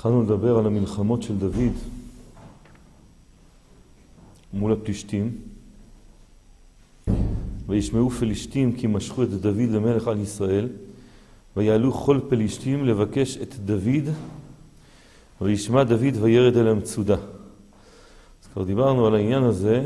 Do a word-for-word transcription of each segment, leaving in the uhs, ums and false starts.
התחלנו לדבר על המלחמות של דוד מול הפלישתים. וישמעו פלישתים כי משכו את דוד למלך על ישראל, ויעלו כל פלישתים לבקש את דוד, וישמע דוד וירד אל המצודה. אז כבר דיברנו על העניין הזה,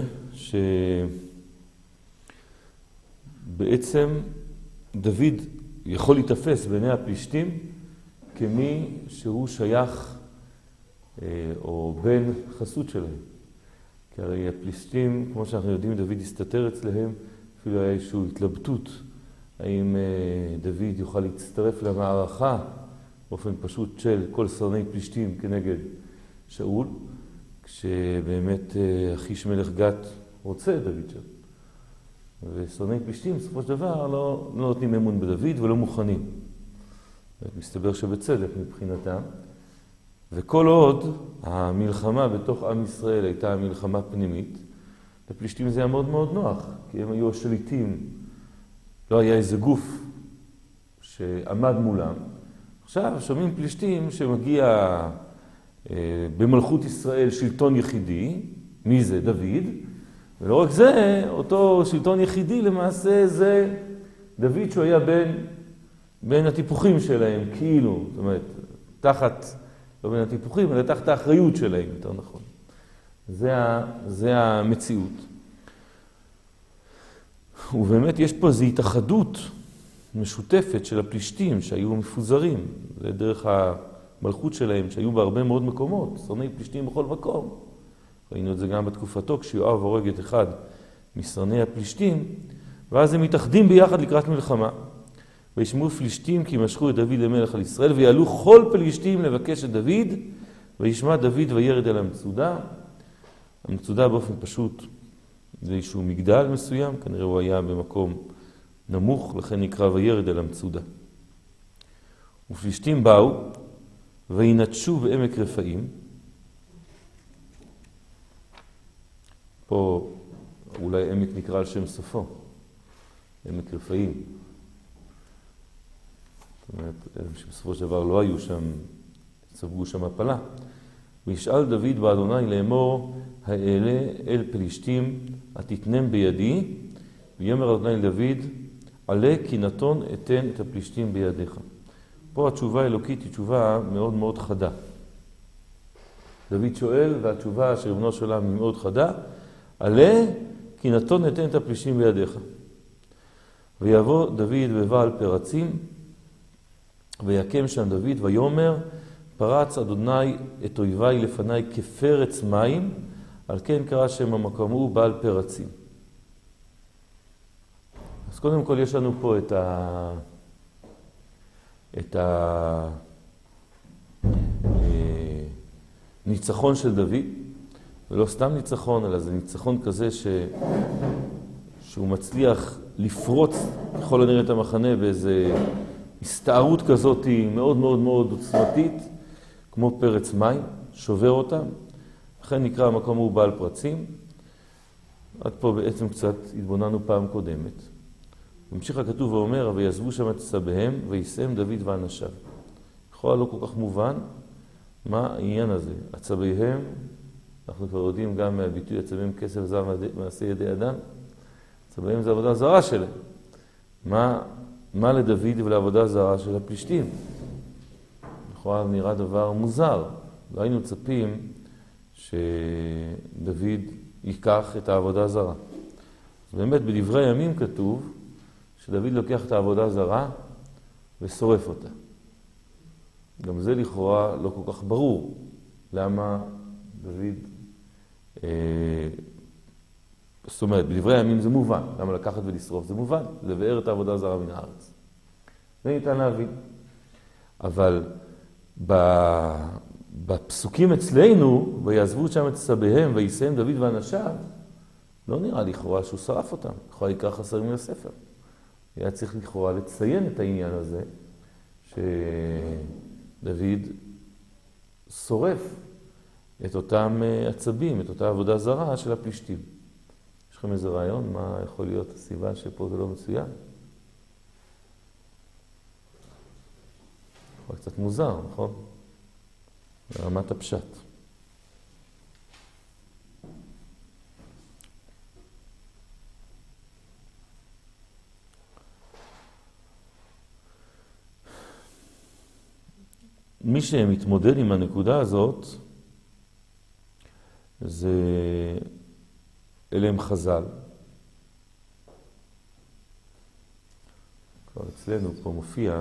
שבעצם דוד יכול להתאפס בעיני הפלישתים כמי שהוא שייך או בן חסות שלהם. כי הרי הפלישתים, כמו שאנחנו יודעים, דוד הסתתר אצלהם, אפילו היה איזושהי התלבטות האם דוד יוכל להצטרף למערכה באופן פשוט של כל שרני פלישתים כנגד שאול, כשבאמת אחיש מלך גת רוצה דוד שם. ושרני פלישתים בסופו של דבר לא, לא נותנים אמון בדוד ולא מוכנים. מסתבר שבצדק מבחינתם. וכל עוד המלחמה בתוך עם ישראל הייתה מלחמה פנימית, לפלישתים זה היה מאוד מאוד נוח, כי הם היו השליטים, לא היה איזה גוף שעמד מולם. עכשיו שומעים פלישתים שמגיע אה, במלכות ישראל שלטון יחידי, מי זה? דוד, ולא רק זה, אותו שלטון יחידי למעשה זה דוד שהוא היה בין, בין הטיפוחים שלהם, כאילו, זאת אומרת, תחת, לא בין הטיפוחים, אלא תחת האחריות שלהם, יותר נכון. זה, זה המציאות. ובאמת יש פה איזו התאחדות משותפת של הפלישתים שהיו מפוזרים. זה דרך המלכות שלהם שהיו בהרבה מאוד מקומות, שרני פלישתים בכל מקום. ראינו את זה גם בתקופתו כשיואב הורג את אחד משרני הפלישתים, ואז הם מתאחדים ביחד לקראת מלחמה. וישמעו פלישתים כי משכו את דוד למלך על ישראל, ויעלו כל פלישתים לבקש את דוד, וישמע דוד וירד אל המצודה. המצודה באופן פשוט זה איזשהו מגדל מסוים, כנראה הוא היה במקום נמוך, לכן נקרא וירד אל המצודה. ופלישתים באו וינטשו בעמק רפאים. פה אולי עמק נקרא על שם סופו, עמק רפאים. זאת אומרת, שבסופו של דבר לא היו שם, ספגו שם הפלה. וישאל דוד באדוני לאמור, האלה אל פלישתים התתנם בידי, ויאמר אדוני לדוד, עלה כי נתון אתן את הפלישתים בידיך. פה התשובה האלוקית היא תשובה מאוד מאוד חדה. דוד שואל, והתשובה של ריבונו של עולם היא מאוד חדה, עלה כי נתון אתן את הפלישתים בידיך. ויבוא דוד בבעל פרצים, ויקם שם דוד ויאמר, פרץ אדוני את אויביי לפניי כפרץ מים, על כן קרא שם המקום הוא בעל פרצים. אז קודם כל יש לנו פה את ה... את ה... ניצחון של דוד, ולא סתם ניצחון, אלא זה ניצחון כזה ש... שהוא מצליח לפרוץ ככל הנראה את המחנה באיזה הסתערות כזאת מאוד מאוד מאוד עוצמתית, כמו פרץ מים, שובר אותם. לכן נקרא המקום הוא בעל פרצים. עד פה בעצם קצת התבוננו פעם קודמת. ממשיך הכתוב ואומר, ויעזבו שם את צביהם, ויסיים דוד ואנשיו. לכאורה לא כל כך מובן מה העניין הזה. הצביהם, אנחנו כבר יודעים גם מהביטוי הצביהם כסף זר מעשה ידי אדם. הצביהם זה עבודה זרה שלהם. מה, מה לדוד ולעבודה זרה של הפלישתים? לכאורה נראה דבר מוזר. לא היינו צפים שדוד ייקח את העבודה הזרה. אז באמת בדברי הימים כתוב שדוד לוקח את העבודה הזרה ושורף אותה. גם זה לכאורה לא כל כך ברור למה דוד, אה, זאת אומרת, בדברי הימים זה מובן, למה לקחת ולשרוף זה מובן, לבאר את העבודה הזרה מן הארץ. זה ניתן להבין. אבל בפסוקים אצלנו, ויעזבו שם את צביהם, ויסיים דוד ואנשיו, לא נראה לכאורה שהוא שרף אותם. לכאורה יקרא חסרים מן הספר. היה צריך לכאורה לציין את העניין הזה, שדוד שורף את אותם עצבים, את אותה עבודה זרה של הפלישתים. יש לכם איזה רעיון? מה יכול להיות הסיבה שפה זה לא מצוין? קצת מוזר, נכון? ברמת הפשט. מי שמתמודד עם הנקודה הזאת, זה אלם חז"ל. כבר אצלנו פה מופיע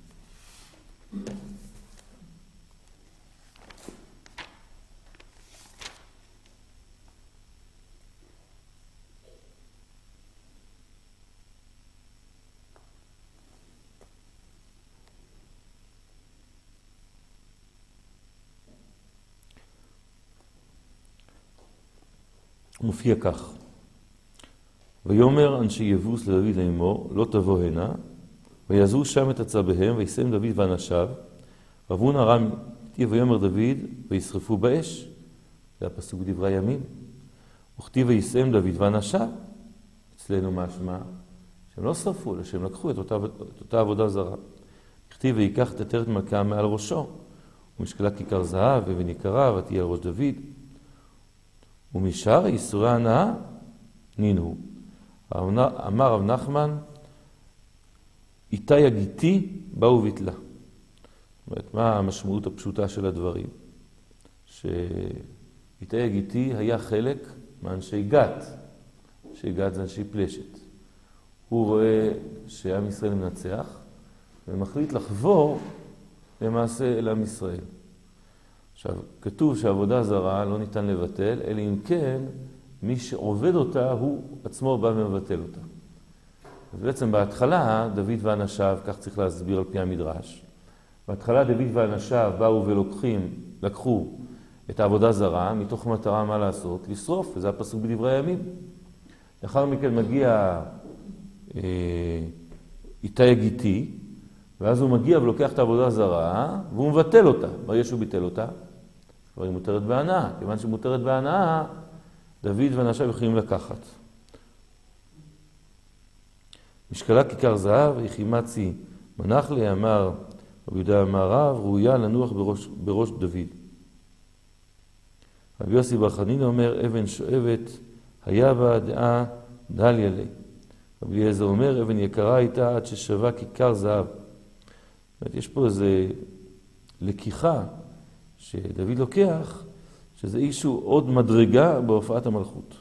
מופיע כך: ויאמר אנשי יבוס לדוד לאמור, לא תבוא הנה, ויעזרו שם את עצביהם, ויסיים דוד ואנשיו, רבון ארם איתי, ויאמר דוד, וישרפו באש. זה הפסוק דברי הימים. וכתיב ויסיים דוד ואנשיו, אצלנו משמע, שהם לא שרפו, אלא שהם לקחו את אותה, את אותה עבודה זרה. כתיב ויקח את עטרת מלכה מעל ראשו, ומשקלה כיכר זהב, אבן יקרה, ותהיה על ראש דוד. ומשאר ייסורי ההנאה נינו. אמר רב נחמן, איתי הגיתי באו ביטלה. זאת אומרת, מה המשמעות הפשוטה של הדברים? שאיתי הגיתי היה חלק מאנשי גת. אנשי גת זה אנשי פלשת. הוא רואה שעם ישראל מנצח, ומחליט לחבור למעשה אל עם ישראל. עכשיו, כתוב שעבודה זרה לא ניתן לבטל, אלא אם כן, מי שעובד אותה, הוא עצמו בא ומבטל אותה. ובעצם בהתחלה, דוד ואנשיו, כך צריך להסביר על פי המדרש, בהתחלה דוד ואנשיו באו ולוקחים, לקחו את העבודה זרה, מתוך מטרה מה לעשות? לשרוף, וזה הפסוק בדברי הימים. לאחר מכן מגיע אה, איתי הגיתי, ואז הוא מגיע ולוקח את העבודה זרה, והוא מבטל אותה. ברגע שהוא ביטל אותה, כבר היא מותרת בהנאה. כיוון שמותרת בהנאה, דוד ואנשיו יכולים לקחת. משקלה כיכר זהב, יחימצי מנח לי, אמר רבי יהודה אמר רב, ראויה לנוח בראש, בראש דוד. רבי יוסי בר חנינא אומר, אבן שואבת, היה בה דעה דליה לי. רבי אליעזר אומר, אבן יקרה הייתה עד ששווה כיכר זהב. יש פה איזו לקיחה שדוד לוקח, שזה איזשהו עוד מדרגה בהופעת המלכות.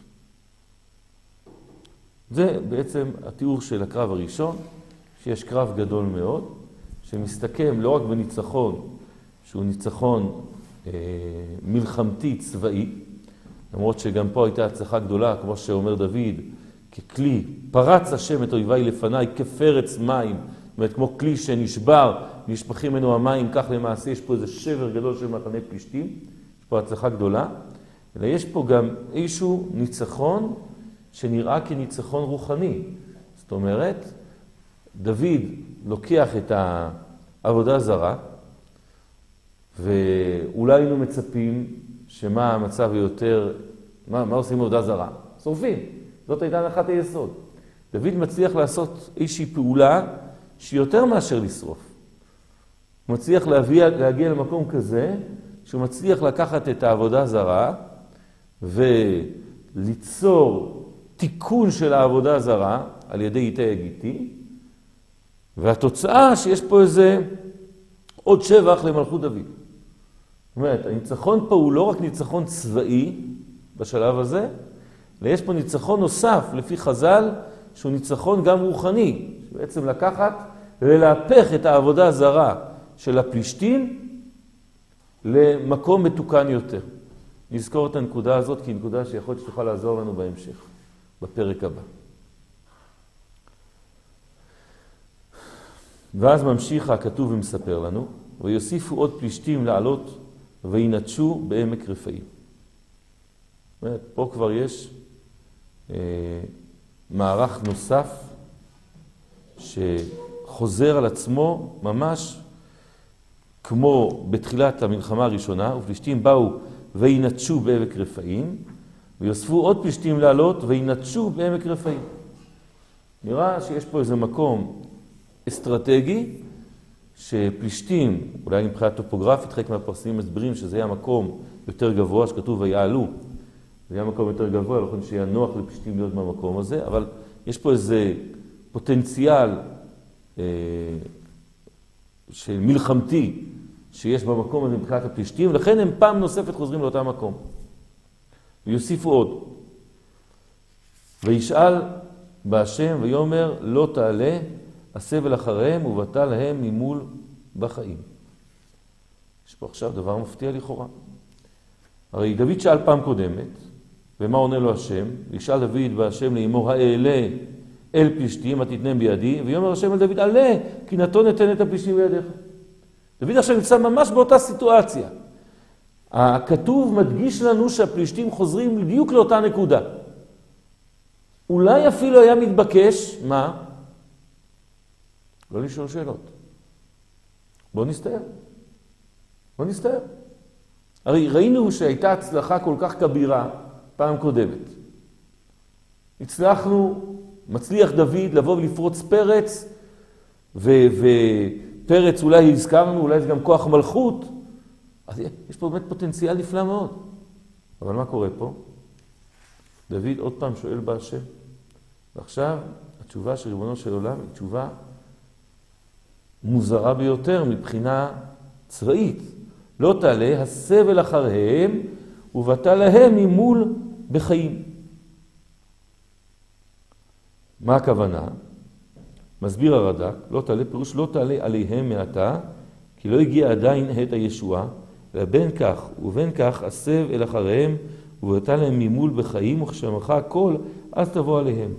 זה בעצם התיאור של הקרב הראשון, שיש קרב גדול מאוד, שמסתכם לא רק בניצחון, שהוא ניצחון אה, מלחמתי צבאי, למרות שגם פה הייתה הצלחה גדולה, כמו שאומר דוד, ככלי, פרץ השם את אויביי לפניי כפרץ מים, זאת אומרת, כמו כלי שנשבר, נשפכים ממנו המים, כך למעשה יש פה איזה שבר גדול של מחנה פלישתים, יש פה הצלחה גדולה, אלא יש פה גם איזשהו ניצחון שנראה כניצחון רוחני. זאת אומרת, דוד לוקח את העבודה הזרה, ואולי היינו מצפים שמה המצב היותר, מה, מה עושים עבודה זרה? שורפים. זאת הייתה הנחת היסוד. דוד מצליח לעשות איזושהי פעולה שהיא יותר מאשר לשרוף. הוא מצליח להגיע, להגיע למקום כזה, שהוא מצליח לקחת את העבודה הזרה, וליצור תיקון של העבודה הזרה, על ידי איתי הגיתי, והתוצאה שיש פה איזה עוד שבח למלכות דוד. זאת אומרת, הניצחון פה הוא לא רק ניצחון צבאי בשלב הזה, אלא יש פה ניצחון נוסף לפי חז"ל, שהוא ניצחון גם רוחני, שבעצם לקחת ולהפך את העבודה הזרה של הפלישתים למקום מתוקן יותר. נזכור את הנקודה הזאת, כי היא נקודה שיכול להיות שתוכל לעזור לנו בהמשך, בפרק הבא. ואז ממשיך הכתוב ומספר לנו, ויוסיפו עוד פלישתים לעלות וינטשו בעמק רפאים. זאת אומרת, פה כבר יש אה, מערך נוסף שחוזר על עצמו ממש כמו בתחילת המלחמה הראשונה, ופלישתים באו וינטשו בעמק רפאים, ויוספו עוד פלישתים לעלות וינטשו בעמק רפאים. נראה שיש פה איזה מקום אסטרטגי, שפלישתים, אולי מבחינה טופוגרפית, חלק מהפרסמים מסבירים שזה היה מקום יותר גבוה, שכתוב ויעלו, זה היה מקום יותר גבוה, לא יכולים שיהיה נוח לפלישתים להיות במקום הזה, אבל יש פה איזה פוטנציאל אה, של מלחמתי שיש במקום הזה מבחינת הפלישתים, לכן הם פעם נוספת חוזרים לאותה מקום. ויוסיפו עוד. וישאל בהשם ויאמר לא תעלה הסבל אחריהם ובטל להם ממול בחיים. יש פה עכשיו דבר מפתיע לכאורה. הרי דוד שאל פעם קודמת, ומה עונה לו השם? וישאל דוד בהשם לאמור האלה אל פלישתים התתנם בידי, ויאמר השם אל דוד עלה כי נתון נתן את הפלישתים בידיך. דוד עכשיו נמצא ממש באותה סיטואציה. הכתוב מדגיש לנו שהפלישתים חוזרים בדיוק לאותה נקודה. אולי אפילו היה מתבקש, מה? לא לשאול שאלות. בוא נסתער. בוא נסתער. הרי ראינו שהייתה הצלחה כל כך כבירה פעם קודמת. הצלחנו, מצליח דוד לבוא ולפרוץ פרץ, ו- ופרץ אולי הזכרנו, אולי זה גם כוח מלכות, אז יש פה באמת פוטנציאל נפלא מאוד. אבל מה קורה פה? דוד עוד פעם שואל בהשם. ועכשיו התשובה של ריבונו של עולם היא תשובה מוזרה ביותר מבחינה צבאית. לא תעלה הסבל אחריהם ובטל להם ממול בחיים. מה הכוונה? מסביר הרד"ק, לא תעלה פירוש לא תעלה עליהם מעתה, כי לא הגיע עדיין עת הישועה, אלא בין כך ובין כך הסב אל אחריהם ובטל להם ממול בחיים, וכשמך הכל אז תבוא עליהם.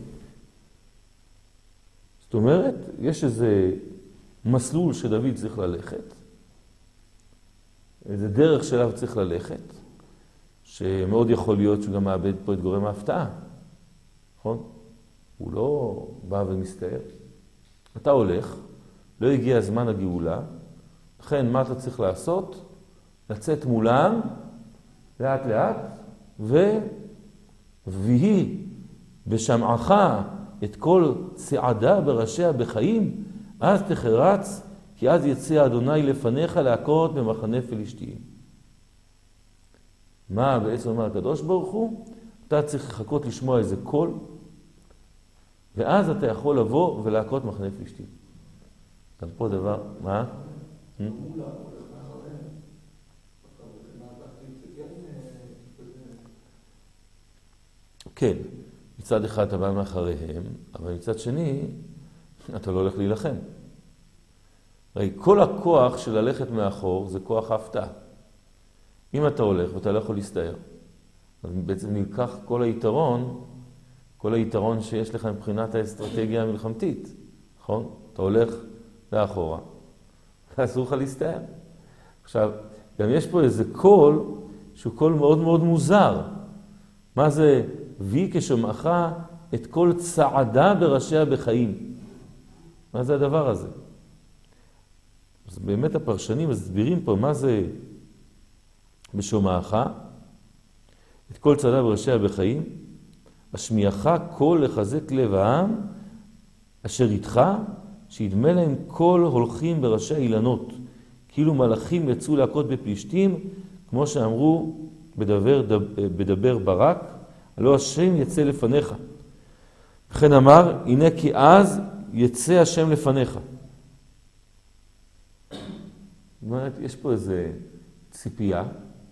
זאת אומרת, יש איזה מסלול שדוד צריך ללכת, איזה דרך שלו צריך ללכת, שמאוד יכול להיות שהוא גם מאבד פה את גורם ההפתעה, נכון? הוא לא בא ומסתער. אתה הולך, לא הגיע זמן הגאולה, לכן מה אתה צריך לעשות? לצאת מולם, לאט לאט, ו... והיא בשמעך את כל צעדה בראשיה בחיים, אז תחרץ, כי אז יצא אדוני לפניך להכות במחנה פלישתים. מה בעצם אומר הקדוש ברוך הוא? אתה צריך לחכות לשמוע איזה קול, ואז אתה יכול לבוא ולהכות מחנה פלישתים. גם פה דבר, מה? כן, מצד אחד אתה בא מאחריהם, אבל מצד שני, אתה לא הולך להילחם. הרי כל הכוח של ללכת מאחור זה כוח ההפתעה. אם אתה הולך ואתה לא יכול להסתער, אז בעצם נלקח כל היתרון, כל היתרון שיש לך מבחינת האסטרטגיה המלחמתית, נכון? אתה הולך לאחורה, אסור לך להסתער. עכשיו, גם יש פה איזה קול, שהוא קול מאוד מאוד מוזר. מה זה? וי כשמעך את כל צעדה בראשיה בחיים. מה זה הדבר הזה? אז באמת הפרשנים מסבירים פה מה זה בשומעך, את כל צעדה בראשיה בחיים, השמיעך קול לחזק לב העם, אשר איתך, שידמה להם כל הולכים בראשי אילנות, כאילו מלאכים יצאו להכות בפלישתים, כמו שאמרו בדבר, בדבר ברק, הלא השם יצא לפניך. וכן אמר, הנה כי אז יצא השם לפניך. זאת אומרת, יש פה איזה ציפייה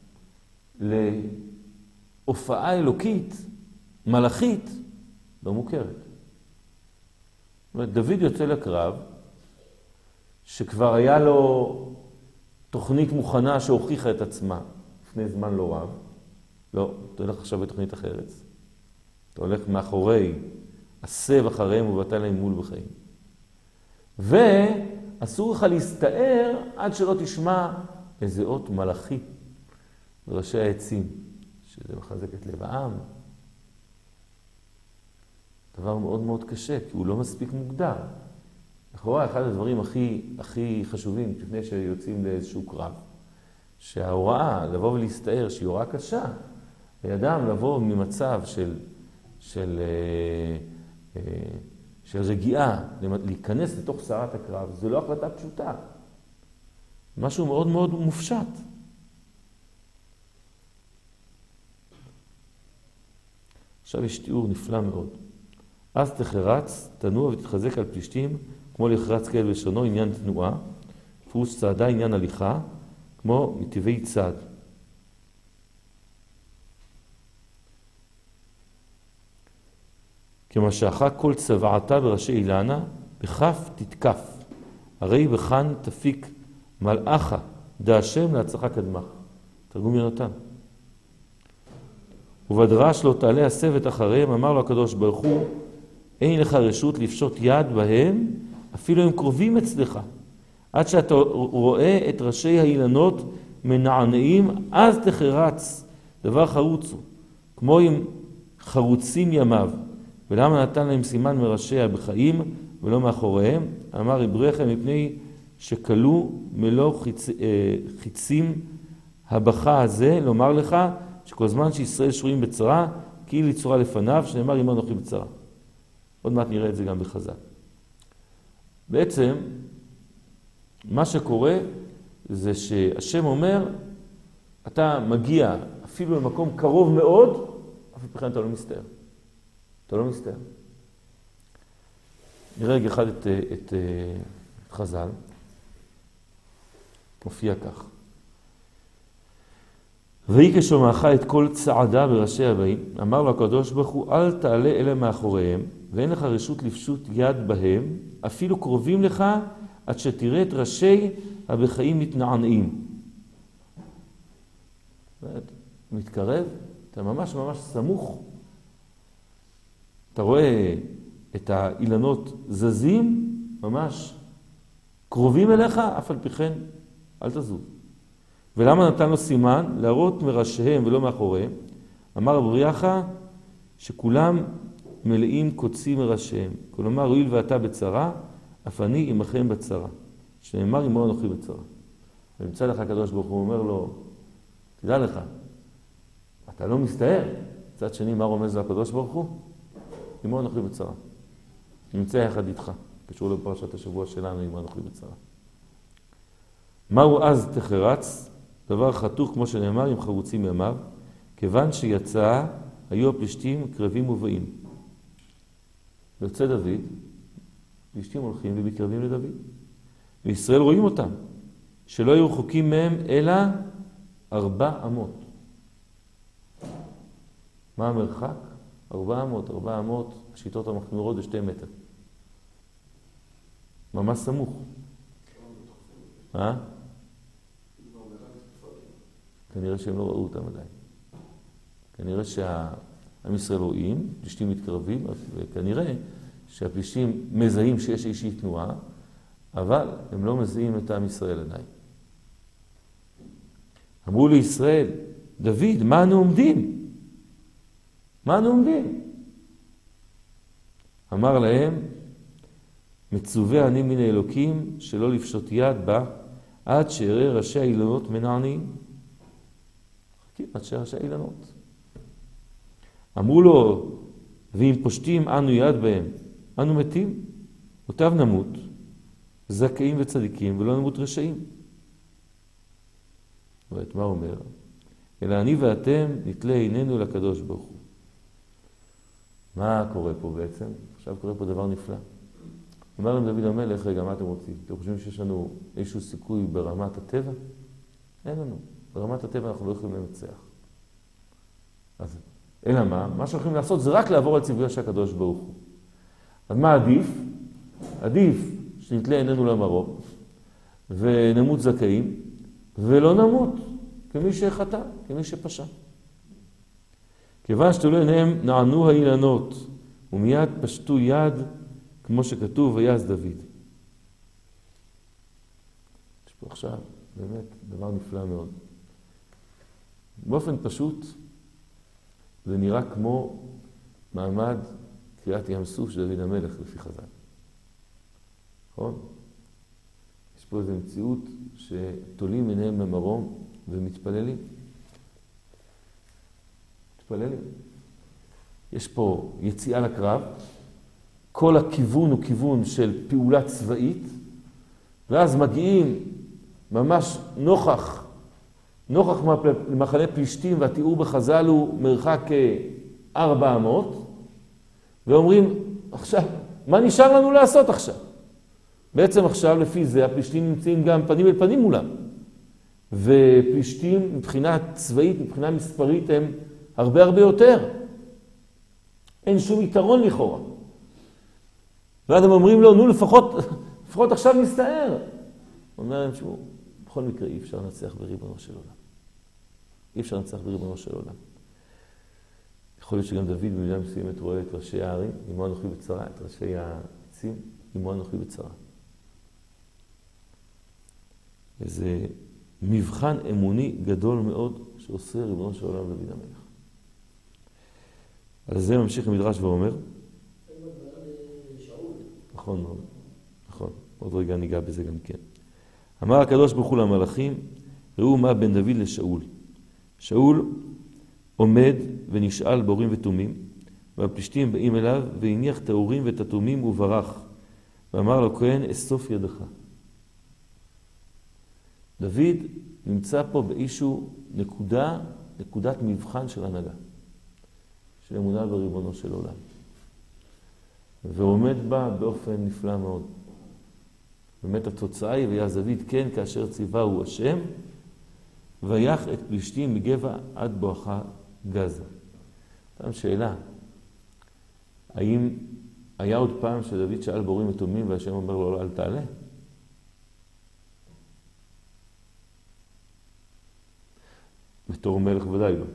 להופעה אלוקית, מלאכית, לא מוכרת. זאת אומרת, דוד יוצא לקרב, שכבר היה לו תוכנית מוכנה שהוכיחה את עצמה לפני זמן לא רב. לא, אתה הולך עכשיו בתוכנית אחרת. אתה הולך מאחורי, הסב אחריהם ובטל להם מול בחיים. ואסור לך להסתער עד שלא תשמע איזה אות מלאכי בראשי העצים, שזה מחזק את לב העם. דבר מאוד מאוד קשה, כי הוא לא מספיק מוגדר. לכאורה, אחד הדברים הכי, הכי חשובים, לפני שיוצאים לאיזשהו קרב, שההוראה לבוא ולהסתער, שהיא הוראה קשה, לידם לבוא ממצב של, של, של רגיעה, להיכנס לתוך סערת הקרב, זו לא החלטה פשוטה. משהו מאוד מאוד מופשט. עכשיו יש תיאור נפלא מאוד. אז תחרץ, תנוע ותתחזק על פלישתים, כמו לחרץ כאל בלשונו, עניין תנועה, פירוש צעדה, עניין הליכה, כמו מטבעי צעד. כמשכה כל צבעתה בראשי אילנה, בכף תתקף, הרי בכאן תפיק מלאכה, דע השם להצלחה קדמך. תרגום יונתן. ובדרש לא תעלה הסבת אחריהם, אמר לו הקדוש ברוך הוא, אין לך רשות לפשוט יד בהם, אפילו הם קרובים אצלך. עד שאתה רואה את ראשי האילנות מנענעים, אז תחרץ, דבר חרוץ הוא, כמו עם חרוצים ימיו. ולמה נתן להם סימן מראשיה בחיים ולא מאחוריהם? אמר יברכם מפני שקלו מלוא חיצ... חיצים הבכה הזה, לומר לך שכל זמן שישראל שרויים בצרה, כאילו יצורה לפניו, שנאמר עמו אנוכי בצרה. עוד מעט נראה את זה גם בחז"ל. בעצם, מה שקורה זה שהשם אומר, אתה מגיע אפילו למקום קרוב מאוד, אף בכלל אתה לא מסתער. אתה לא מסתער. נראה רגע אחד את, את, את חז"ל. מופיע כך. והיא כשומעך את כל צעדה בראשי הבאים, אמר לו הקדוש ברוך הוא, אל תעלה אלה מאחוריהם, ואין לך רשות לפשוט יד בהם, אפילו קרובים לך, עד שתראה את ראשי הבחיים מתנענעים. מתקרב, אתה ממש ממש סמוך. אתה רואה את האילנות זזים, ממש קרובים אליך, אף על פי כן, אל תזוז. ולמה נתן לו סימן? להראות מראשיהם ולא מאחוריהם. אמר רבי יחא שכולם מלאים קוצים מראשיהם. כלומר, הואיל ואתה בצרה, אף אני עמכם בצרה. שנאמר עמו אנוכי בצרה. ונמצא לך הקדוש ברוך הוא, אומר לו, תדע לך, אתה לא מסתער. מצד שני, מה רומז לו הקדוש ברוך הוא? עמו אנוכי בצרה. נמצא יחד איתך. קשור לפרשת השבוע שלנו, עמו אנוכי בצרה. מהו אז תחרץ? דבר חתוך כמו שנאמר עם חרוצים ימיו, כיוון שיצא היו הפלישתים קרבים ובאים. ויוצא דוד, פלישתים הולכים ובקרבים לדוד. וישראל רואים אותם, שלא היו רחוקים מהם אלא ארבע אמות. מה המרחק? ארבע אמות, ארבע אמות, השיטות המחמירות זה שתי מטר. ממש סמוך. אה? כנראה שהם לא ראו אותם עדיין. כנראה שהעם ישראל רואים, פלישתים מתקרבים, וכנראה שהפלישתים מזהים שיש איזושהי תנועה, אבל הם לא מזהים את עם ישראל עדיין. אמרו לישראל, דוד, מה אנו עומדים? מה אנו עומדים? אמר להם, מצווה אני מן האלוקים שלא לפשוט יד בה, עד שיראה ראשי האילנות מנענעים. חכים עד שראשי האילנות. אמרו לו, ואם פושטים אנו יד בהם, אנו מתים, אותיו נמות, זכאים וצדיקים, ולא נמות רשעים. ואת מה אומר? אלא אני ואתם נתלה עינינו לקדוש ברוך הוא. מה קורה פה בעצם? עכשיו קורה פה דבר נפלא. אומר להם דוד המלך, רגע, מה אתם רוצים? אתם חושבים שיש לנו איזשהו סיכוי ברמת הטבע? אין לנו. ברמת הטבע אנחנו לא יכולים לנצח. אז אלא מה? מה שהולכים לעשות זה רק לעבור על ציוויה של הקדוש ברוך הוא. אז מה עדיף? עדיף שנתלה עינינו למרום, ונמות זכאים, ולא נמות כמי שחטא, כמי שפשע. כיוון שתלו עיניהם נענו האילנות, ומיד פשטו יד, כמו שכתוב, ויעש דוד. יש פה עכשיו באמת דבר נפלא מאוד. באופן פשוט, זה נראה כמו מעמד קריאת ים סוף של דוד המלך לפי חז"ל. נכון? יש פה איזו מציאות שתולים עיניהם למרום ומתפללים. מתפללים. יש פה יציאה לקרב, כל הכיוון הוא כיוון של פעולה צבאית, ואז מגיעים ממש נוכח, נוכח מחנה פלישתים, והתיאור בחז"ל הוא מרחק ארבע אמות, ואומרים, עכשיו, מה נשאר לנו לעשות עכשיו? בעצם עכשיו, לפי זה, הפלישתים נמצאים גם פנים אל פנים מולם. ופלישתים מבחינה צבאית, מבחינה מספרית, הם הרבה הרבה יותר. אין שום יתרון לכאורה. ואז הם אומרים לו, נו, לפחות, לפחות עכשיו נסתער. הוא אומר להם, שהוא, בכל מקרה, אי אפשר לנצח בריבונו של עולם. אי אפשר לנצח בריבונו של עולם. יכול להיות שגם דוד במידה מסוימת רואה את ראשי הערים, עמו אנוכי בצרה, את ראשי העצים, עמו אנוכי בצרה. איזה מבחן אמוני גדול מאוד שעושה ריבונו של עולם דוד המלך. על זה ממשיך המדרש ואומר, נכון מאוד, נכון, עוד רגע ניגע בזה גם כן. אמר הקדוש ברוך הוא למלאכים, ראו מה בין דוד לשאול. שאול עומד ונשאל באורים ותומים, והפלישתים באים אליו והניח את האורים ואת התומים וברח, ואמר לו כהן, אסוף ידך. דוד נמצא פה באיזשהו נקודה, נקודת מבחן של הנהגה, של אמונה בריבונו של עולם. ועומד בה באופן נפלא מאוד. באמת התוצאה היא, ויעש דוד כן כאשר ציווה הוא השם, ויח את פלישתים מגבע עד בואכה גזה. פעם שאלה, האם היה עוד פעם שדוד שאל באורים ותומים והשם אומר לו לא, אל תעלה? בתור מלך ודאי לא.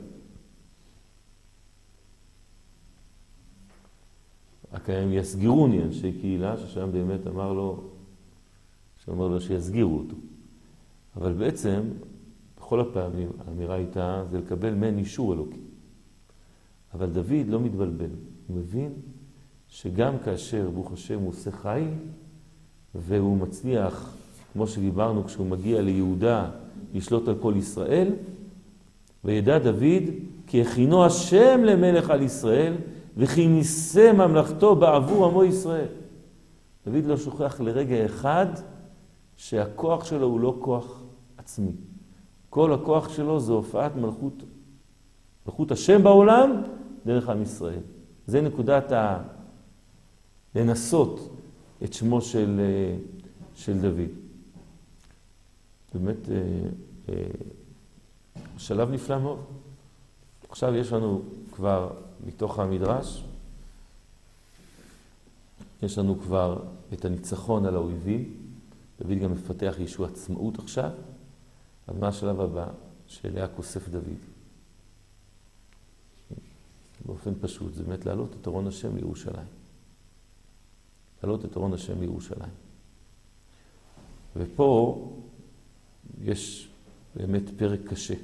רק הם יסגירוני, אנשי קהילה, ששם באמת אמר לו, שאומר לו שיסגירו אותו. אבל בעצם, בכל הפעמים, האמירה הייתה, זה לקבל מן אישור אלוקי. אבל דוד לא מתבלבל. הוא מבין שגם כאשר ברוך השם הוא עושה חי, והוא מצליח, כמו שדיברנו, כשהוא מגיע ליהודה, לשלוט על כל ישראל, וידע דוד, כי הכינו השם למלך על ישראל, וכי ניסה ממלכתו בעבור עמו ישראל. דוד לא שוכח לרגע אחד שהכוח שלו הוא לא כוח עצמי. כל הכוח שלו זה הופעת מלכות, מלכות השם בעולם דרך עם ישראל. זה נקודת ה... לנסות את שמו של, של דוד. באמת, שלב נפלא מאוד. עכשיו יש לנו כבר מתוך המדרש, יש לנו כבר את הניצחון על האויבים. דוד גם מפתח ישוע עצמאות עכשיו. אז מה השלב הבא שאליה כוסף דוד? באופן פשוט, זה באמת להעלות את ארון השם לירושלים. להעלות את ארון השם לירושלים. ופה יש באמת פרק קשה.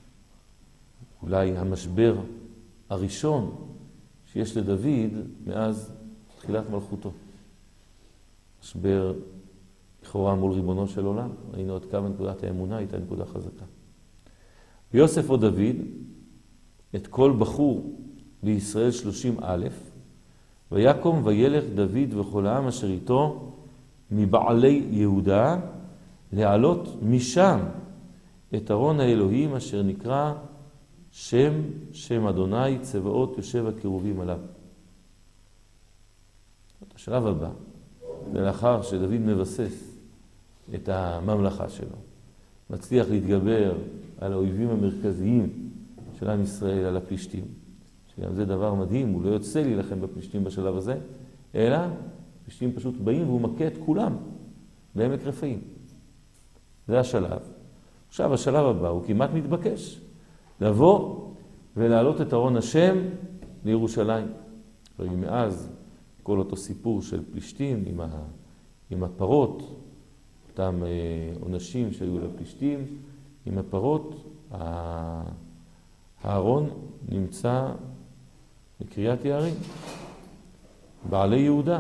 אולי המשבר הראשון שיש לדוד מאז תחילת מלכותו. משבר לכאורה מול ריבונו של עולם. ראינו עד כמה נקודת האמונה הייתה נקודה חזקה. ויוסף או דוד את כל בחור בישראל שלושים א', ויקום וילך דוד וכל העם אשר איתו מבעלי יהודה להעלות משם את ארון האלוהים אשר נקרא שם, שם אדוני צבאות יושב הקירובים עליו. השלב הבא, ולאחר שדוד מבסס את הממלכה שלו, מצליח להתגבר על האויבים המרכזיים של עם ישראל, על הפלישתים, שגם זה דבר מדהים, הוא לא יוצא להילחם בפלישתים בשלב הזה, אלא פלישתים פשוט באים והוא מכה את כולם בעמק רפאים. זה השלב. עכשיו השלב הבא הוא כמעט מתבקש, לבוא ולהעלות את ארון השם לירושלים. ומאז כל אותו סיפור של פלישתים עם, ה, עם הפרות, אותם עונשים שהיו לפלישתים, עם הפרות, הארון נמצא בקריית יערים, בעלי יהודה.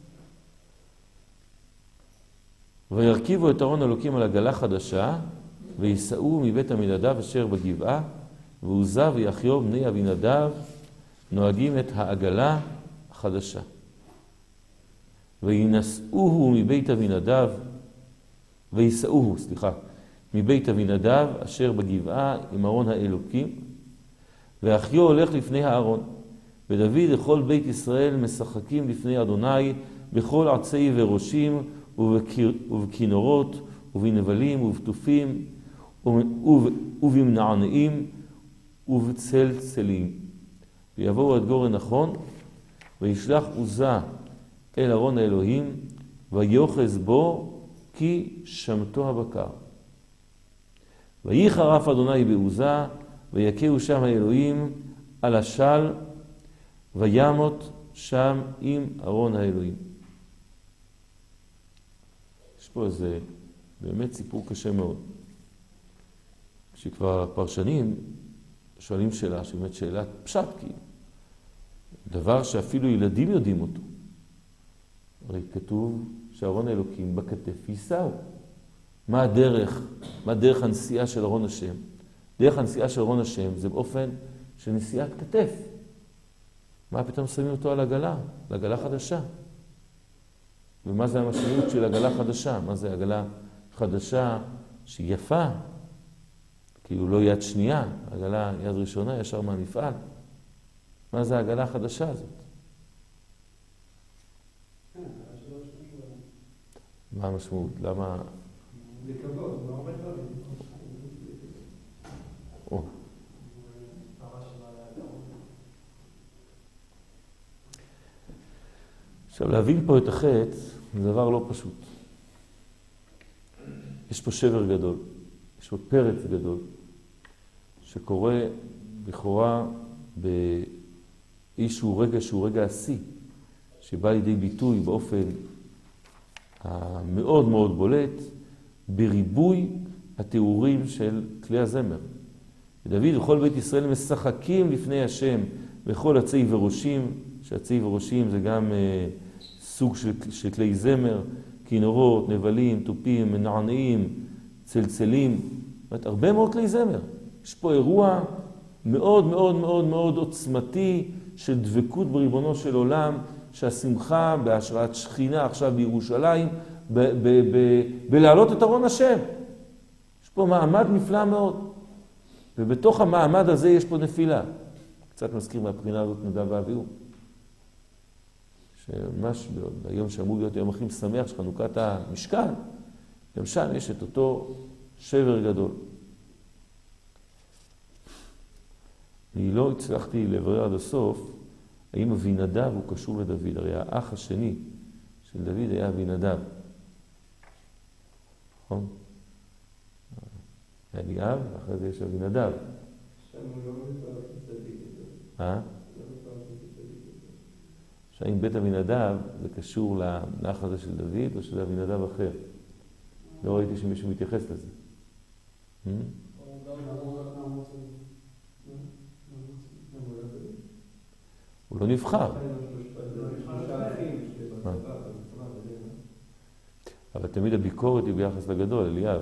וירכיבו את ארון אלוקים על עגלה חדשה, ויסעו מבית עמינדב אשר בגבעה, ועוזה ויחיוב בני אבינדב נוהגים את העגלה החדשה. וינשאוהו מבית אבינדב, ויסעוהו, סליחה, מבית אבינדב אשר בגבעה עם ארון האלוקים, ואחיו הולך לפני הארון. ודוד וכל בית ישראל משחקים לפני אדוני בכל עצי וראשים ובכינורות ובנבלים ובטופים ובמנענעים ובצלצלים. ויבואו עד גורן נכון, וישלח עוזה אל ארון האלוהים, ויוחז בו כי שמתו הבקר. וייחר אף אדוני בעוזה, ויקהו שם האלוהים על השל, וימות שם עם ארון האלוהים. יש פה איזה באמת סיפור קשה מאוד. כשכבר הפרשנים שואלים שאלה, שבאמת שאלת פשט, כי דבר שאפילו ילדים יודעים אותו. הרי כתוב שארון האלוקים בכתף יישאו. מה הדרך, מה הדרך הנשיאה של ארון השם? דרך הנשיאה של ארון השם זה באופן של נשיאת כתף. מה פתאום שמים אותו על עגלה? לעגלה חדשה. ומה זה המשמעות של עגלה חדשה? מה זה עגלה חדשה שהיא יפה? כאילו לא יד שנייה, עגלה יד ראשונה ישר מהמפעל. מה זה העגלה החדשה הזאת? מה המשמעות? למה... לכבוד, לא הרבה דברים. או. עכשיו, להבין פה את החטא זה דבר לא פשוט. יש פה שבר גדול, יש פה פרץ גדול, שקורה לכאורה באיזשהו רגע שהוא רגע השיא, שבא לידי ביטוי באופן המאוד מאוד בולט, בריבוי התיאורים של כלי הזמר. ודוד וכל בית ישראל משחקים לפני השם בכל עצי וראשים, שעצי וראשים זה גם אה, סוג של, של כלי זמר, כינורות, נבלים, טופים, מנענעים, צלצלים, זאת אומרת, הרבה מאוד כלי זמר. יש פה אירוע מאוד מאוד מאוד מאוד עוצמתי של דבקות בריבונו של עולם, שהשמחה בהשראת שכינה עכשיו בירושלים, בלהעלות את ארון השם. יש פה מעמד נפלא מאוד. ובתוך המעמד הזה יש פה נפילה. קצת מזכיר מהבחינה הזאת נדב ואביהו. שממש ביום שאמור להיות היום הכי משמח של חנוכת המשכן, גם שם יש את אותו שבר גדול. אני לא הצלחתי לברר עד הסוף האם אבינדב הוא קשור לדוד. הרי האח השני של דוד היה אבינדב. נכון? אליאב, ואחרי זה יש אבינדב. שם הוא לא מתואר כצדיק יותר. אה? לא מתואר כצדיק יותר. שהאם בית אבינדב זה קשור לאח הזה של דוד או שזה אבינדב אחר? לא ראיתי שמישהו מתייחס לזה. הוא לא נבחר. אבל תמיד הביקורת היא ביחס לגדול, אליאב.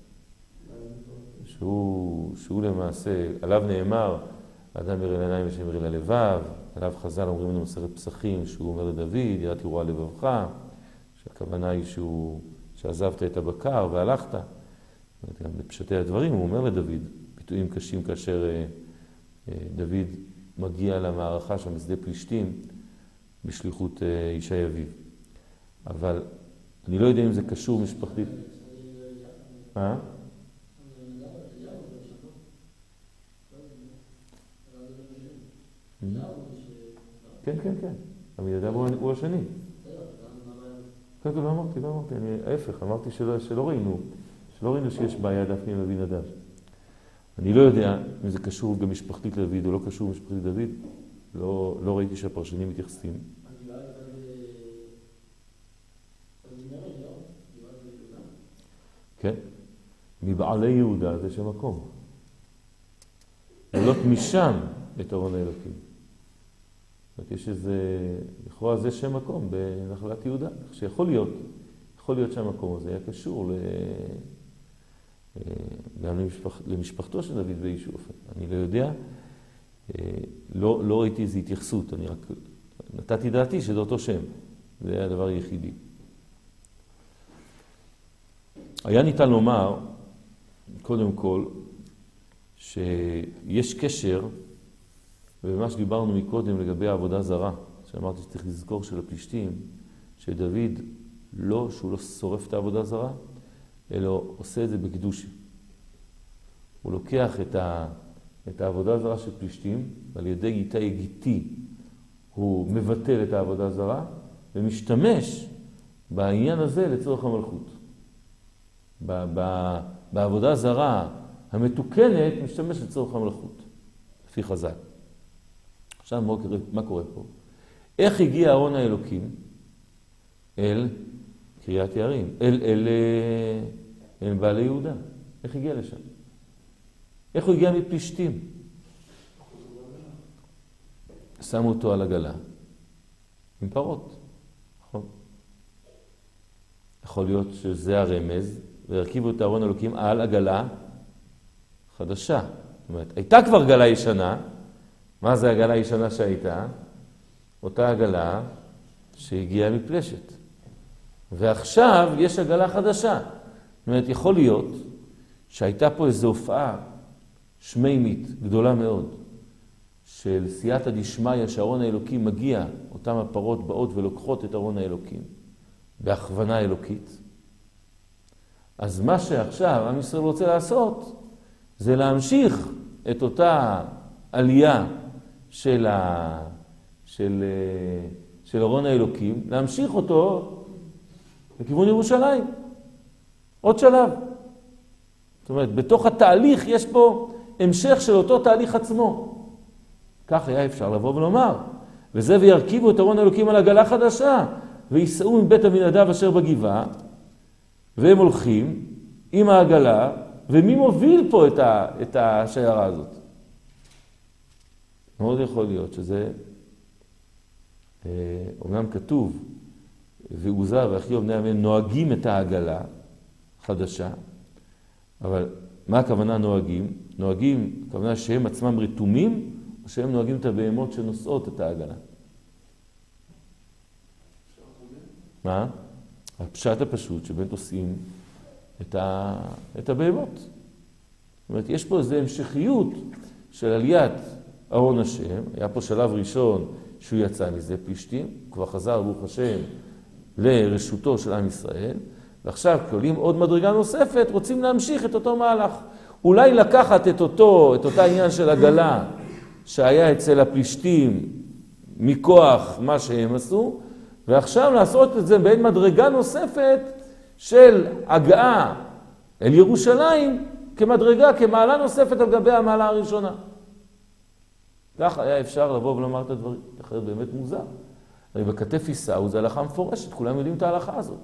שהוא, שהוא למעשה, עליו נאמר, האדם יראה לעיניים ושם יראה ללבב, עליו חז"ל אומרים לנו מסכת פסחים, שהוא אומר לדוד, יראת ירועה לבבך, שהכוונה היא שהוא, שעזבת את הבקר והלכת. גם בפשטי הדברים הוא אומר לדוד, ביטויים קשים כאשר דוד מגיע למערכה שם בשדה פלישתים, בשליחות ישי אביו. אבל אני לא יודע אם זה קשור משפחתית. אה? כן, כן, כן. אבינדב הוא השני. כן, לא אמרתי, לא אמרתי. ההפך, אמרתי שלא ראינו, שלא ראינו שיש בעיה דווקא עם אבינדב. אני לא יודע אם זה קשור גם משפחתית לדוד או לא קשור משפחתית לדוד. לא, לא ראיתי שהפרשנים מתייחסים. כן. מבעלי יהודה זה שם מקום. עולות משם את ארון האלוקים. זאת אומרת, יש איזה, לכאורה זה שם מקום בנחלת יהודה, שיכול להיות, יכול להיות שהמקום הזה היה קשור ל... גם למשפח... למשפחתו של דוד באיזשהו אופן. אני לא יודע, לא, לא ראיתי איזו התייחסות, אני רק נתתי דעתי שזה אותו שם, זה היה הדבר היחידי. היה ניתן לומר קודם כל, שיש קשר, ובמה שדיברנו מקודם לגבי העבודה זרה, שאמרתי שצריך לזכור של הפלישתים, שדוד לא, שהוא לא שורף את העבודה זרה, אלא עושה את זה בקדושה. הוא לוקח את, ה, את העבודה זרה של פלישתים, ועל ידי איתי גיטי הוא מבטל את העבודה זרה, ומשתמש בעניין הזה לצורך המלכות. ב, ב, בעבודה זרה המתוקנת משתמש לצורך המלכות, לפי חז"ל. עכשיו מה קורה, מה קורה פה? איך הגיע ארון האלוקים אל קריית יערים, אל, אל, אל, אל בעלי יהודה? איך הגיע לשם? איך הוא הגיע מפלישתים? שמו אותו על עגלה עם פרות, נכון? יכול להיות שזה הרמז, והרכיבו את ארון האלוקים על עגלה חדשה. זאת אומרת, הייתה כבר עגלה ישנה. מה זה עגלה ישנה שהייתה? אותה עגלה שהגיעה מפלשת. ועכשיו יש עגלה חדשה. זאת אומרת, יכול להיות שהייתה פה איזו הופעה שמימית גדולה מאוד, של סייעתא דשמיא שארון האלוקים מגיע, אותם הפרות באות ולוקחות את ארון האלוקים, בהכוונה אלוקית. אז מה שעכשיו עם ישראל רוצה לעשות, זה להמשיך את אותה עלייה של, ה... של... של ארון האלוקים, להמשיך אותו לכיוון ירושלים. עוד שלב. זאת אומרת, בתוך התהליך יש פה המשך של אותו תהליך עצמו. כך היה אפשר לבוא ולומר. וזה וירכיבו את ארון האלוקים על עגלה חדשה, וייסעו מבית אבינדב אשר בגבעה, והם הולכים עם העגלה, ומי מוביל פה את, ה, את השיירה הזאת? מאוד יכול להיות שזה, אה, אומנם כתוב, ועוזה ואחי ובני אמן נוהגים את העגלה חדשה, אבל מה הכוונה נוהגים? נוהגים, הכוונה שהם עצמם רתומים, או שהם נוהגים את הבהמות שנושאות את העגלה? מה? הפשט הפשוט שבאמת עושים את, ה... את הבהמות. זאת אומרת, יש פה איזו המשכיות של עליית ארון השם. היה פה שלב ראשון שהוא יצא מזה פלישתים, כבר חזר ברוך השם לרשותו של עם ישראל, ועכשיו כשעולים עוד מדרגה נוספת, רוצים להמשיך את אותו מהלך. אולי לקחת את אותו, את אותה עניין של עגלה שהיה אצל הפלישתים מכוח מה שהם עשו, ועכשיו לעשות את זה בין מדרגה נוספת של הגעה אל ירושלים כמדרגה, כמעלה נוספת על גבי המעלה הראשונה. כך היה אפשר לבוא ולומר את הדברים, אחרת באמת מוזר. הרי בכתף יישאו זה הלכה מפורשת, כולם יודעים את ההלכה הזאת.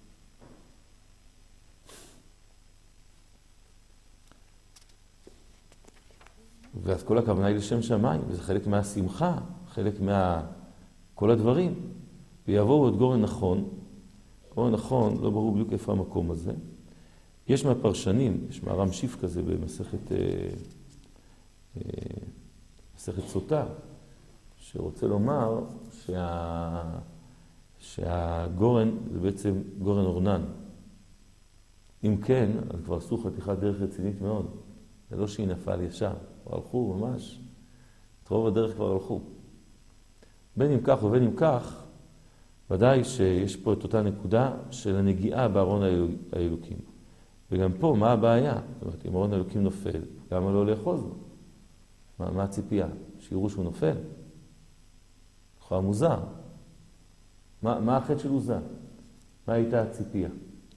ואז כל הכוונה היא לשם שמיים, וזה חלק מהשמחה, חלק מה... כל הדברים. ויעבורו את גורן נכון, גורן נכון, לא ברור בדיוק איפה המקום הזה. יש מהפרשנים, יש מהרם שיף כזה במסכת אה, אה, מסכת סוטה, שרוצה לומר שה, שהגורן זה בעצם גורן אורנן. אם כן, אז כבר עשו חתיכת דרך רצינית מאוד. זה לא שהיא נפל ישר, כבר הלכו ממש. את רוב הדרך כבר הלכו. בין אם כך ובין אם כך, ודאי שיש פה את אותה נקודה של הנגיעה בארון האלוקים. וגם פה, מה הבעיה? זאת אומרת, אם ארון האלוקים נופל, למה לא לאחוז בו? מה, מה הציפייה? שיראו שהוא נופל? לכאורה מוזר. מה, מה החטא של עוזה? מה הייתה הציפייה?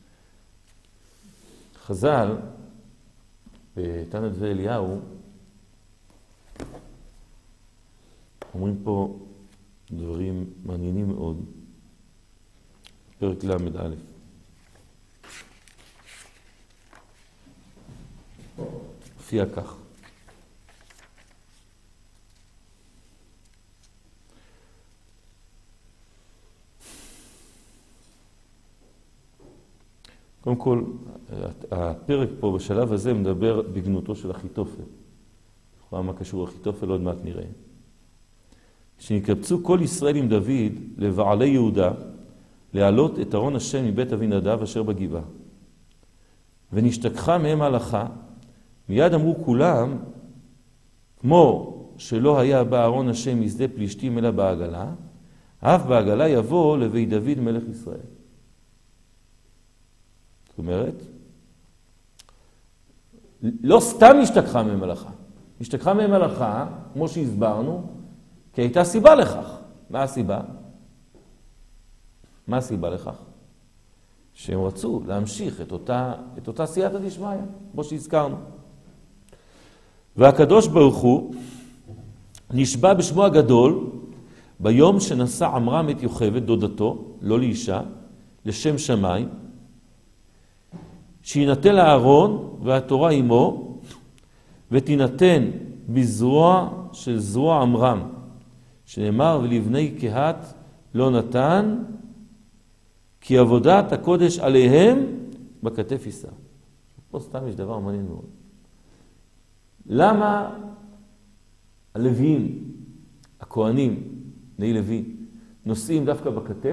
חז"ל, בתנא דבי אליהו, אומרים פה דברים מעניינים מאוד. פרק למד א'. הופיע כך. קודם כל, הפרק פה בשלב הזה מדבר בגנותו של אחיתופל. לכאורה מה קשור אחיתופל, עוד מעט נראה. שנקבצו כל ישראל עם דוד לבעלי יהודה, להעלות את ארון השם מבית אבינדב אשר בגבעה. ונשתכחה מהם ההלכה, מיד אמרו כולם, כמו שלא היה בא ארון השם משדה פלישתים אלא בעגלה, אף בעגלה יבוא לבית דוד מלך ישראל. זאת אומרת, לא סתם השתכחה ממלאכה. השתכחה ממלאכה, כמו שהסברנו, כי הייתה סיבה לכך. מה הסיבה? מה הסיבה לכך? שהם רצו להמשיך את אותה, את אותה סייעתא דשמיא, כמו שהזכרנו. והקדוש ברוך הוא נשבע בשמו הגדול ביום שנשא עמרם את יוכבד, דודתו, לא לאישה, לשם שמיים, שינתן לאהרון והתורה עמו, ותינתן בזרוע של זרוע עמרם, שנאמר ולבני קהת לא נתן, כי עבודת הקודש עליהם בכתף יישא. פה סתם יש דבר מעניין מאוד. למה הלוויים, הכהנים, בני לוי, נושאים דווקא בכתף?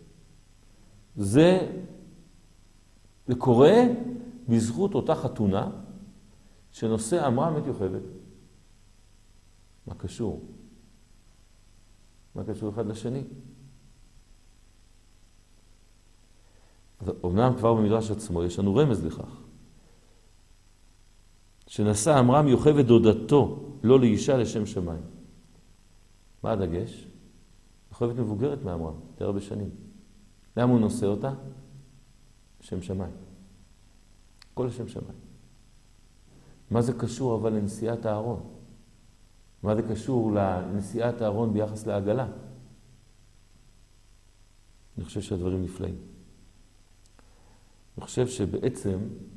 זה, זה קורה בזכות אותה חתונה שנושא עמרם את יוכבד. מה קשור? מה קשור אחד לשני? אומנם כבר במדרש עצמו יש לנו רמז לכך. שנשא עמרם יוכבד דודתו, לא לאישה לשם שמיים. מה הדגש? יוכבד מבוגרת מעמרם, יותר הרבה שנים. למה הוא נושא אותה? לשם שמיים. כל לשם שמיים. מה זה קשור אבל לנשיאת הארון? מה זה קשור לנשיאת הארון ביחס לעגלה? אני חושב שהדברים נפלאים. אני חושב שבעצם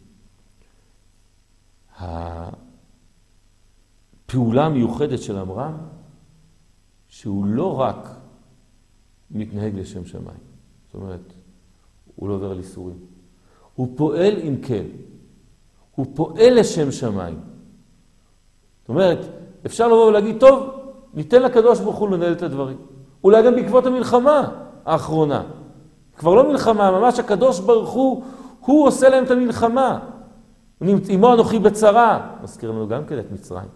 הפעולה המיוחדת של עמרם, שהוא לא רק מתנהג לשם שמיים. זאת אומרת, הוא לא עובר על איסורים. הוא פועל עם כל. הוא פועל לשם שמיים. זאת אומרת, אפשר לבוא ולהגיד, טוב, ניתן לקדוש ברוך הוא לנהל את הדברים. אולי גם בעקבות המלחמה האחרונה. כבר לא מלחמה, ממש הקדוש ברוך הוא, הוא עושה להם את המלחמה. עמו אנוכי בצרה. מזכיר לנו גם כן את מצרים.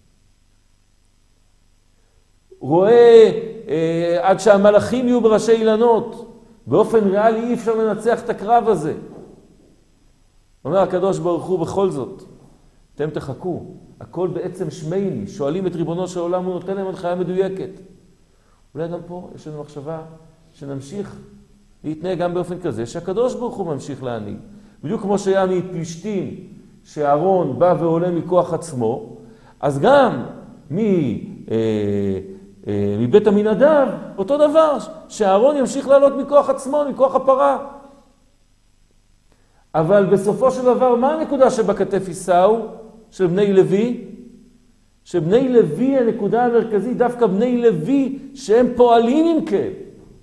רואה אה, עד שהמלאכים יהיו בראשי אילנות. באופן ריאלי אי אפשר לנצח את הקרב הזה. אומר הקדוש ברוך הוא בכל זאת, אתם תחכו, הכל בעצם שמייני, שואלים את ריבונו של עולם, הוא נותן להם הנחיה מדויקת. אולי גם פה יש לנו מחשבה שנמשיך להתנהג גם באופן כזה, שהקדוש ברוך הוא ממשיך להנהיג. בדיוק כמו שהיה מפלישתים, שאהרון בא ועולה מכוח עצמו, אז גם מ, אה, אה, מבית המנדב, אותו דבר, שאהרון ימשיך לעלות מכוח עצמו, מכוח הפרה. אבל בסופו של דבר, מה הנקודה שבכתף יישאו של בני לוי? שבני לוי, הנקודה המרכזית, דווקא בני לוי, שהם פועלים עם כל.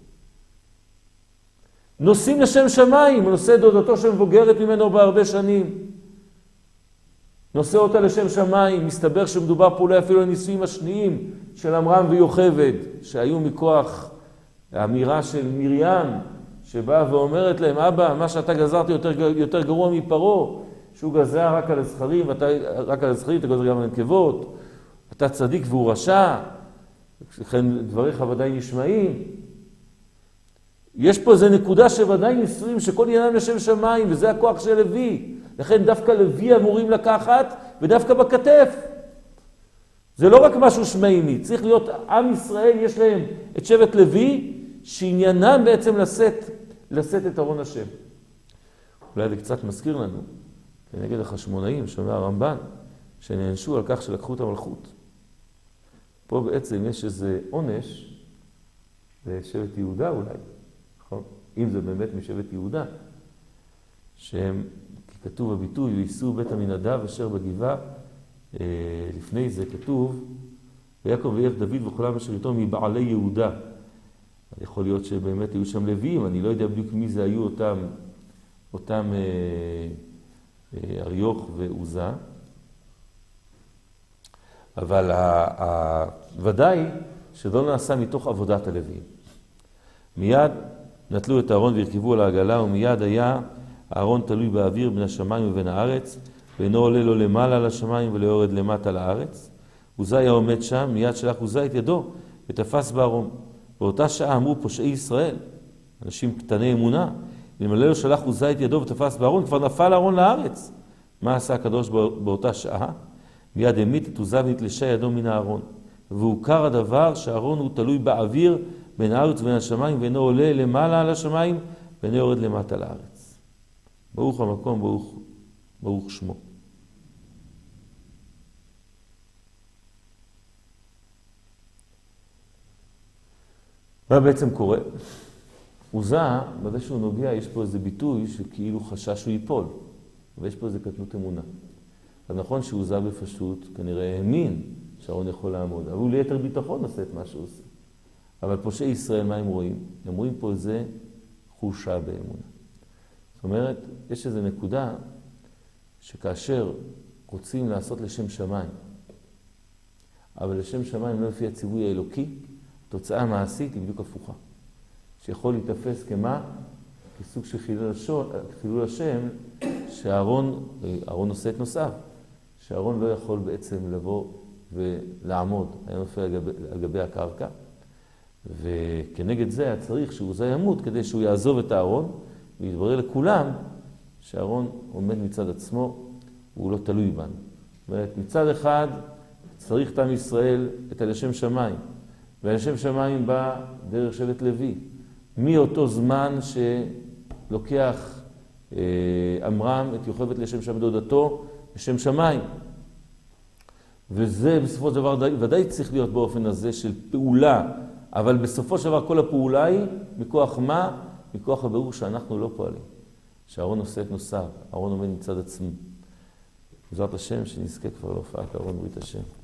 נושאים לשם שמיים, נושא דודתו שמבוגרת ממנו בהרבה שנים. נושא אותה לשם שמיים, מסתבר שמדובר פה אולי אפילו לנישואים השניים של עמרם ויוכבד, שהיו מכוח האמירה של מרים, שבאה ואומרת להם, אבא, מה שאתה גזרתי יותר, יותר גרוע מפרו, שהוא גזר רק על הזכרים, ואתה, רק על הזכרים, אתה גזר גם על הנקבות, אתה צדיק והוא רשע, לכן דבריך ודאי נשמעים. יש פה איזו נקודה שוודאי נישואים, שכל עניינם לשם שמיים, וזה הכוח של לוי. לכן דווקא לוי אמורים לקחת, ודווקא בכתף. זה לא רק משהו שמייני, צריך להיות, עם ישראל יש להם את שבט לוי, שעניינם בעצם לשאת, לשאת את ארון השם. אולי זה קצת מזכיר לנו, כנגד החשמונאים, שאומר הרמב"ן, שנענשו על כך שלקחו את המלכות. פה בעצם יש איזה עונש, לשבט יהודה אולי, נכון? אם זה באמת משבט יהודה, שהם, כי כתוב בביטוי, וייסעו בית המנדב אשר בגבעה, לפני זה כתוב, ויעקב ויך דוד וכולם אשר איתו מבעלי יהודה. יכול להיות שבאמת היו שם לוויים, אני לא יודע בדיוק מי זה היו אותם, אותם אה, אה, אריוך ועוזה. אבל ה, ה, ודאי שלא נעשה מתוך עבודת הלוויים. מיד נטלו את הארון והרכבו על העגלה, ומיד היה הארון תלוי באוויר בין השמיים ובין הארץ, ואינו עולה לו למעלה לשמיים ולא יורד למטה לארץ. עוזי היה עומד שם, מיד שלח עוזי את ידו ותפס בארון. באותה שעה אמרו פושעי ישראל, אנשים קטני אמונה, אלמלא לא שלח עוזי את ידו ותפס בארון, כבר נפל הארון לארץ. מה עשה הקדוש באותה שעה? מיד העמיד את עוזי ונתלשה ידו מן הארון. והוכר הדבר שהארון הוא תלוי באוויר בין הארץ ובין השמיים, ואינו עולה למעלה על השמיים ואינו יורד למטה לארץ. ברוך המקום, ברוך, ברוך שמו. מה בעצם קורה? עוזה, בזה שהוא נוגע, יש פה איזה ביטוי שכאילו חשש שהוא ייפול. ויש פה איזה קטנות אמונה. אז נכון שעוזה בפשוט כנראה האמין שהארון יכול לעמוד, אבל הוא ליתר ביטחון עושה את מה שהוא עושה. אבל פושעי ישראל, מה הם רואים? הם רואים פה איזה חולשה באמונה. זאת אומרת, יש איזו נקודה שכאשר רוצים לעשות לשם שמיים, אבל לשם שמיים לא לפי הציווי האלוקי, התוצאה המעשית היא בדיוק הפוכה. שיכול להתאפס כמה? כסוג של חילול השם, שהארון, הארון עושה את נוסף, שהארון לא יכול בעצם לבוא ולעמוד, היה נופל על גבי, על גבי הקרקע, וכנגד זה היה צריך שעוזה ימות כדי שהוא יעזוב את הארון, ויתברר לכולם שהארון עומד מצד עצמו, והוא לא תלוי בנו. זאת אומרת, מצד אחד צריך את עם ישראל את הלשם שמיים, והלשם שמיים בא דרך שבט לוי. מאותו זמן שלוקח אמרם את יוכבד לשם שם דודתו, לשם שמיים. וזה בסופו של דבר ודאי צריך להיות באופן הזה של פעולה, אבל בסופו של דבר כל הפעולה היא מכוח מה? מכוח הבירור שאנחנו לא פועלים. שהארון עושה את נוסף, הארון עומד מצד עצמו. בעזרת השם שנזכה כבר להופעת הארון ברית השם.